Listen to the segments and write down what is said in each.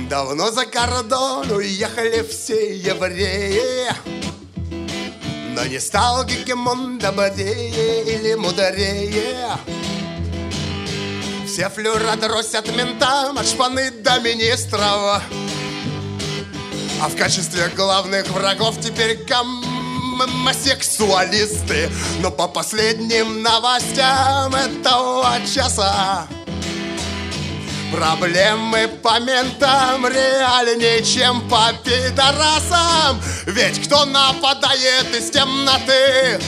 Давно за кордон уехали все евреи, но не стал гегемон добрее или мудрее. Все флюра дросят ментам от шпаны до министров, а в качестве главных врагов теперь гомосексуалисты. Но по последним новостям этого часа проблемы по ментам реальнее, чем по пидорасам. Ведь кто нападает из темноты?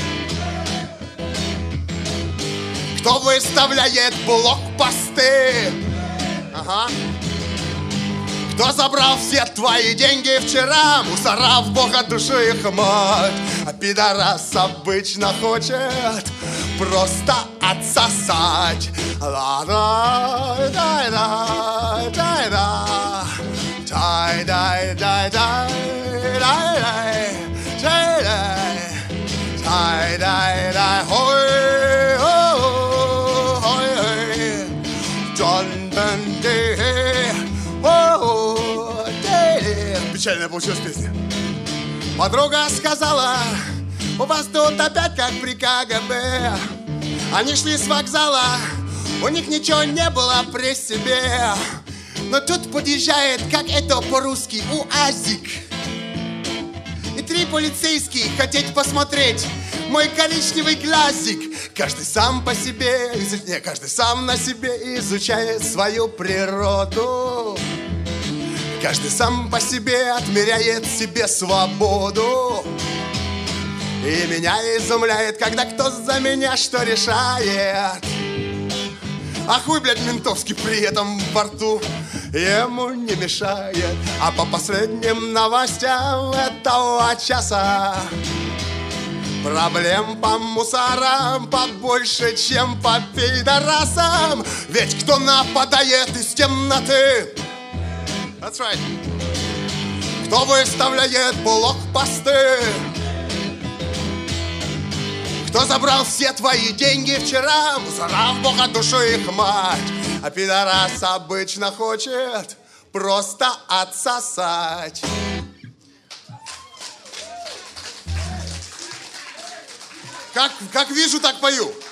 Кто выставляет блокпосты? Ага. Кто забрал все твои деньги вчера? Мусора в бога души их мать. А пидорас обычно хочет просто отсосать. Печальная получилась песня. Подруга сказала: у вас тут опять как при КГБ. Они шли с вокзала, у них ничего не было при себе. Но тут подъезжает, как это по-русски, УАЗик. И 3 полицейских хотеть посмотреть мой коричневый глазик. Каждый сам по себе, каждый сам на себе изучает свою природу. Каждый сам по себе отмеряет себе свободу. И меня изумляет, когда кто за меня что решает. А хуй, блядь, ментовский при этом во рту ему не мешает. А по последним новостям этого часа проблем по мусорам побольше, чем по пидорасам. Ведь кто нападает из темноты? That's right. Кто выставляет блокпосты? Кто забрал все твои деньги вчера? Мусора в бога души их мать. А пидорас обычно хочет просто отсосать. Как вижу, так пою.